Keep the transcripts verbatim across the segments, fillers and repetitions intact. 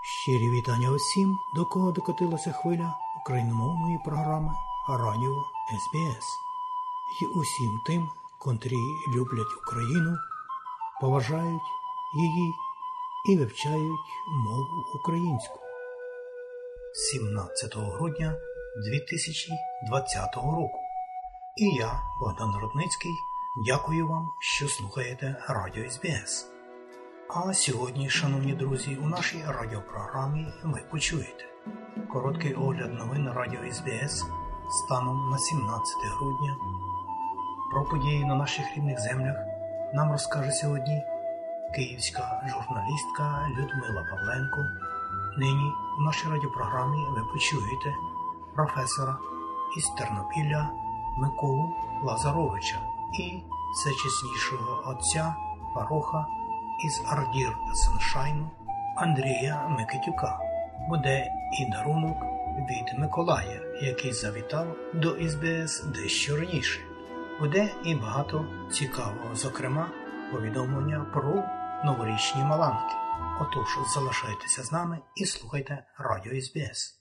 Щирі вітання усім, до кого докотилася хвиля україномовної програми Радіо ес бі ес. І усім тим, котрі люблять Україну, поважають її і вивчають мову українську. сімнадцятого грудня дві тисячі двадцятого року. І я, Богдан Рудницький, дякую вам, що слухаєте Радіо ес бі ес. А сьогодні, шановні друзі, у нашій радіопрограмі ви почуєте короткий огляд новин Радіо ес бі ес станом на сімнадцяте грудня. Про події на наших рідних землях нам розкаже сьогодні київська журналістка Людмила Павленко. Нині у нашій радіопрограмі ви почуєте професора із Тернопілля Миколу Лазаровича і всечеснішого отця пароха із Ардір Саншайну Андрія Микитюка. Буде і дарунок від Миколая, який завітав до ес бі ес дещо раніше. Буде і багато цікавого, зокрема, повідомлення про новорічні маланки. Отож, залишайтеся з нами і слухайте Радіо ес бі ес.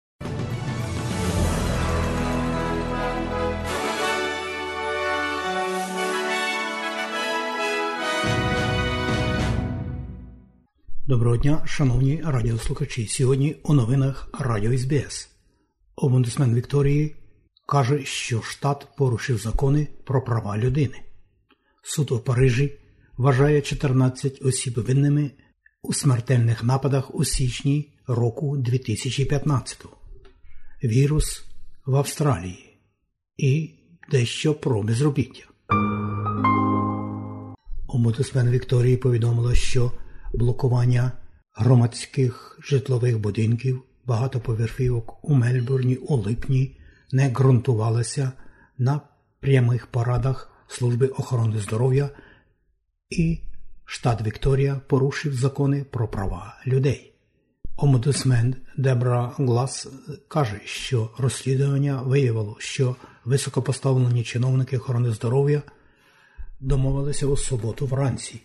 Доброго дня, шановні радіослухачі. Сьогодні у новинах Радіо ес бі ес. Омбудсмен Вікторії каже, що штат порушив закони про права людини. Суд у Парижі вважає чотирнадцять осіб винними у смертельних нападах у січні року дві тисячі п'ятнадцятого. Вірус в Австралії і дещо про безробіття. Омбудсмен Вікторії повідомила, що блокування громадських житлових будинків багатоповерхівок у Мельбурні у липні не ґрунтувалося на прямих порадах Служби охорони здоров'я, і штат Вікторія порушив закони про права людей. Омбудсмен Дебра Глас каже, що розслідування виявило, що високопоставлені чиновники охорони здоров'я домовилися у суботу вранці,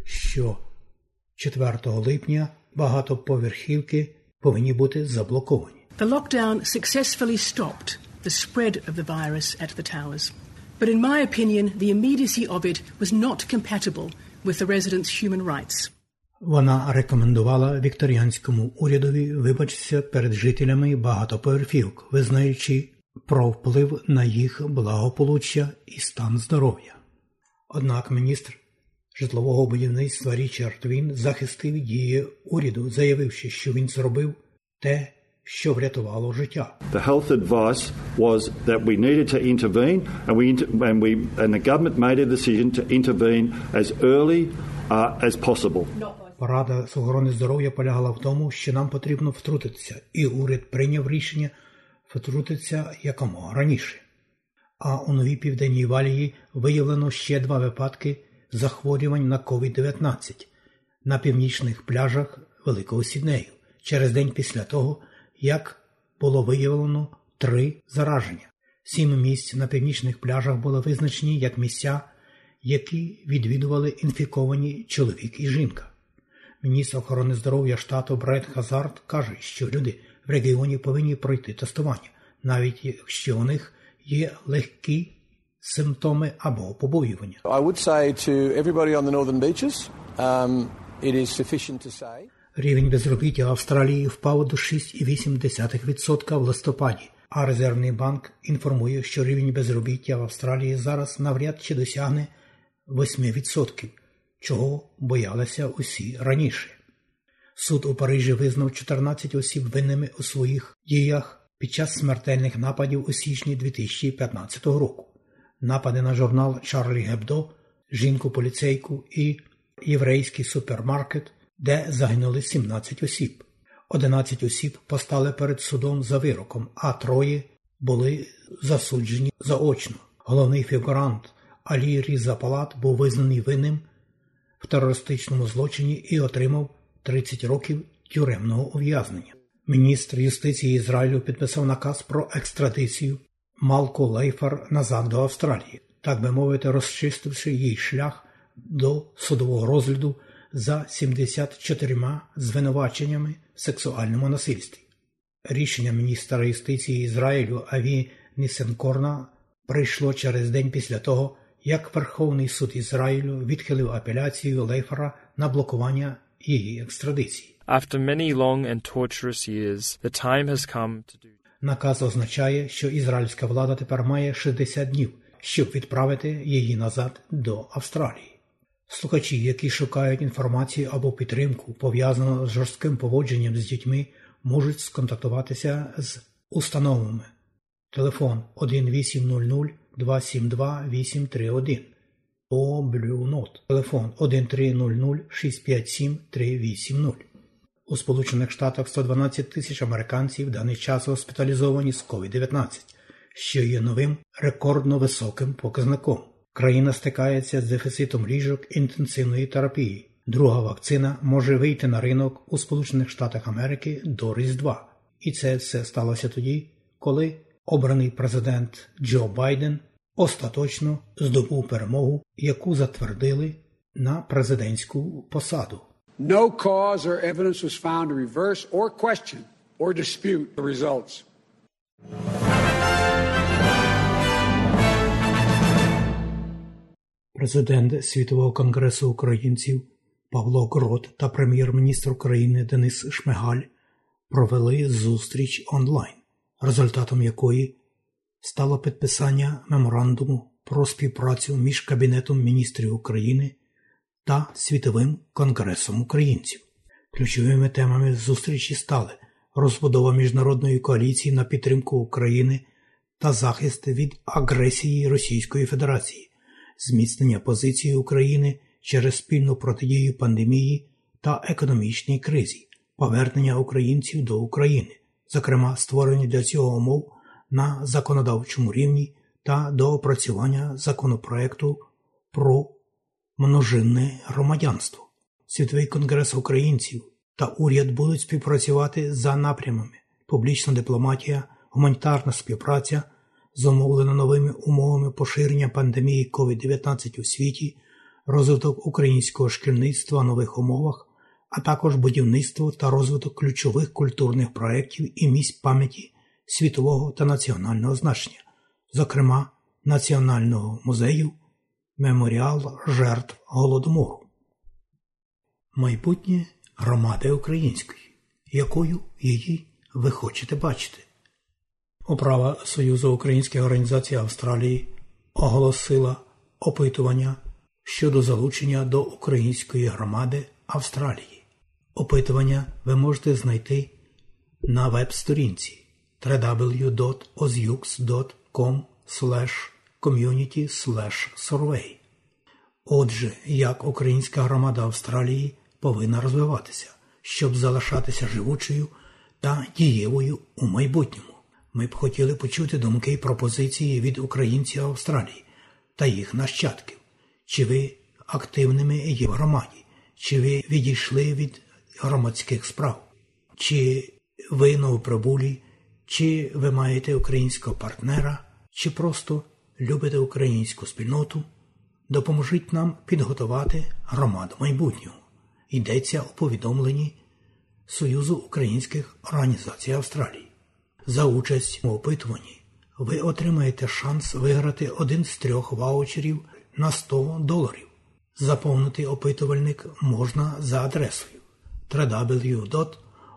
що четвертого липня багатоповерхівки повинні бути заблоковані. The lockdown successfully stopped the spread of the virus at the towers. But in my opinion, the immediacy of it was not compatible with the residents' human rights. Вона рекомендувала вікторіанському урядові вибачитися перед жителями багатоповерхівок, визнаючи про вплив на їх благополуччя і стан здоров'я. Однак міністр житлового будівництва Річард Він захистив дії уряду, заявивши, що він зробив те, що врятувало життя. The health advice was that we needed to intervene, and we and we and the government made a decision to intervene as early uh, as possible. Порада з охорони здоров'я полягала в тому, що нам потрібно втрутитися, і уряд прийняв рішення втрутитися якомога раніше. А у Новій Південній Валії виявлено ще два випадки захворювань на ковід дев'ятнадцять на північних пляжах Великого Сіднею, через день після того, як було виявлено три зараження. Сім місць на північних пляжах були визначені як місця, які відвідували інфіковані чоловік і жінка. Міністр охорони здоров'я штату Бред Хазард каже, що люди в регіоні повинні пройти тестування, навіть якщо у них є легкі симптоми або побоювання. I would say to everybody on the northern beaches, um, it is sufficient to say. Рівень безробіття в Австралії впав до шість цілих вісім десятих відсотка в листопаді, а Резервний банк інформує, що рівень безробіття в Австралії зараз навряд чи досягне восьми відсотків, чого боялися усі раніше. Суд у Парижі визнав чотирнадцять осіб винними у своїх діях під час смертельних нападів у січні дві тисячі п'ятнадцятого року. Напади на журнал Чарлі Гебдо, жінку-поліцейку і єврейський супермаркет, де загинули сімнадцять осіб. одинадцять осіб постали перед судом за вироком, а троє були засуджені заочно. Головний фігурант Алі Різа Палат був визнаний винним в терористичному злочині і отримав тридцять років тюремного ув'язнення. Міністр юстиції Ізраїлю підписав наказ про екстрадицію Малку Лейфер назад до Австралії, так би мовити, розчистивши їй шлях до судового розгляду за сімдесят чотирма звинуваченнями в сексуальному насильстві. Рішення міністра юстиції Ізраїлю Аві Нісенкорна прийшло через день після того, як Верховний суд Ізраїлю відхилив апеляцію Лейфера на блокування її екстрадиції. After many long and torturous years, the time has come to do. Наказ означає, що ізраїльська влада тепер має шістдесят днів, щоб відправити її назад до Австралії. Слухачі, які шукають інформацію або підтримку, пов'язану з жорстким поводженням з дітьми, можуть сконтактуватися з установами. Телефон один вісім нуль нуль два сім два вісім три один або Blue Note. Телефон один три нуль нуль шість п'ять сім три вісім нуль. У Сполучених Штатах сто дванадцять тисяч американців в даний час госпіталізовані з ковід дев'ятнадцять, що є новим рекордно високим показником. Країна стикається з дефіцитом ліжок інтенсивної терапії. Друга вакцина може вийти на ринок у Сполучених Штатах Америки до Різдва. І це все сталося тоді, коли обраний президент Джо Байден остаточно здобув перемогу, яку затвердили на президентську посаду. No cause or evidence was found to reverse or question or dispute the results. Президент Світового конгресу українців Павло Грот та прем'єр-міністр України Денис Шмигаль провели зустріч онлайн, результатом якої стало підписання меморандуму про співпрацю між Кабінетом міністрів України та Світовим конгресом українців. Ключовими темами зустрічі стали розбудова міжнародної коаліції на підтримку України та захист від агресії Російської Федерації, зміцнення позиції України через спільну протидію пандемії та економічній кризі, повернення українців до України, зокрема створення для цього умов на законодавчому рівні та доопрацювання законопроекту про множинне громадянство. Світовий конгрес українців та уряд будуть співпрацювати за напрямами: публічна дипломатія, гуманітарна співпраця, зумовлена новими умовами поширення пандемії ковід дев'ятнадцять у світі, розвиток українського шкільництва в нових умовах, а також будівництво та розвиток ключових культурних проєктів і місць пам'яті світового та національного значення, зокрема Національного музею, меморіал жертв Голодомору. Майбутнє громади української, якою її ви хочете бачити. Управа Союзу українських організацій Австралії оголосила опитування щодо залучення до української громади Австралії. Опитування ви можете знайти на веб-сторінці дабл ю дабл ю дабл ю крапка озюкс крапка ком слеш ком'юніті слеш сурвей. Отже, як українська громада Австралії повинна розвиватися, щоб залишатися живучою та дієвою у майбутньому. Ми б хотіли почути думки і пропозиції від українців Австралії та їх нащадків. Чи ви активними є в громаді? Чи ви відійшли від громадських справ? Чи ви новоприбулі? Чи ви маєте українського партнера? Чи просто любите українську спільноту? Допоможіть нам підготувати громаду майбутнього. Йдеться у повідомленні Союзу українських організацій Австралії. За участь у опитуванні ви отримаєте шанс виграти один з трьох ваучерів на сто доларів. Заповнити опитувальник можна за адресою дабл ю дабл ю дабл ю крапка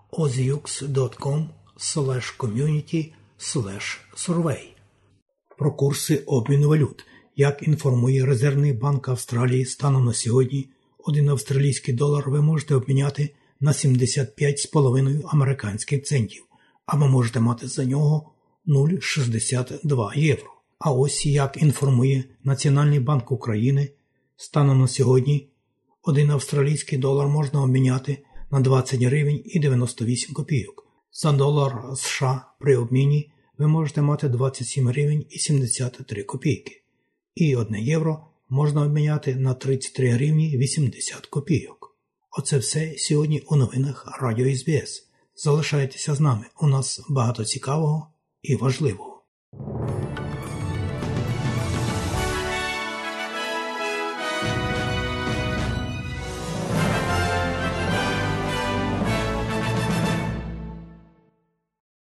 озюкс крапка ком слеш ком'юніті слеш сурвей. Про курси обміну валют. Як інформує Резервний банк Австралії, станом на сьогодні один австралійський долар ви можете обміняти на сімдесят п'ять з половиною американських центів, а ви можете мати за нього нуль цілих шістдесят два євро. А ось як інформує Національний банк України, станом на сьогодні один австралійський долар можна обміняти на двадцять гривень і дев'яносто вісім копійок. За долар США при обміні ви можете мати двадцять сім гривень і сімдесят три копійки. І одне євро можна обміняти на тридцять три гривні вісімдесят копійок. Оце все сьогодні у новинах Радіо ес бі ес. Залишайтеся з нами, у нас багато цікавого і важливого.